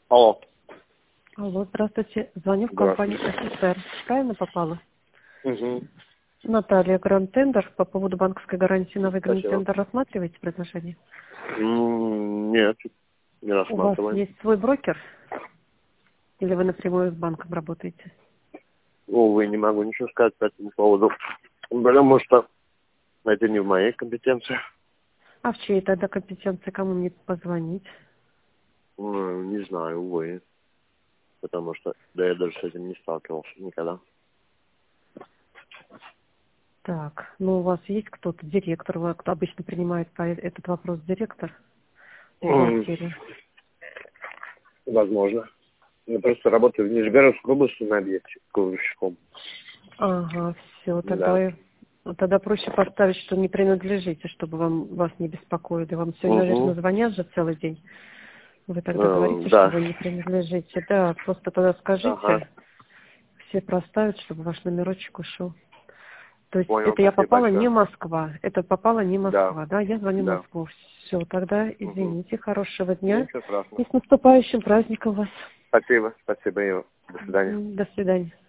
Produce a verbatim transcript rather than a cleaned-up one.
Алло. Алло, здравствуйте. Звоню в компанию СССР. Правильно попала? Угу. Наталья, Гранд Тендер. По поводу банковской гарантии на выигранный Спасибо. тендер рассматриваете предложение? М, Нет, не У вас рассматриваем. есть свой брокер? Или вы напрямую с банком работаете? Увы, не могу ничего сказать по этому поводу. Потому что это не в моей компетенции. А в чьей тогда компетенции? Кому мне позвонить? М, Не знаю, увы. Потому что да, я даже с этим не сталкивался никогда. Так, ну у вас есть кто-то, директор, вы- кто обычно принимает по э- этот вопрос директор в М, бухгалтерии? Возможно. Я просто работаю в Нижегородской области на объекте кладовщиком. Ага, все, Да. тогда, я- ну, тогда проще поставить, что не принадлежите, чтобы вам, вас не беспокоили. Вам сегодня, наверное, Угу. звонят же целый день. Вы тогда Э, говорите, что да. вы не принадлежите. Да, просто тогда Ага. скажите, все проставят, чтобы ваш номерочек ушел. То есть Понял, это я спасибо попала не большое. Москва, это попала не Да. Москва, да, я звоню в Да. Москву. Все, тогда Угу. извините, хорошего дня Ничего страшного. и с наступающим праздником вас. Спасибо. Спасибо, Ива. До свидания. Мгм, до свидания.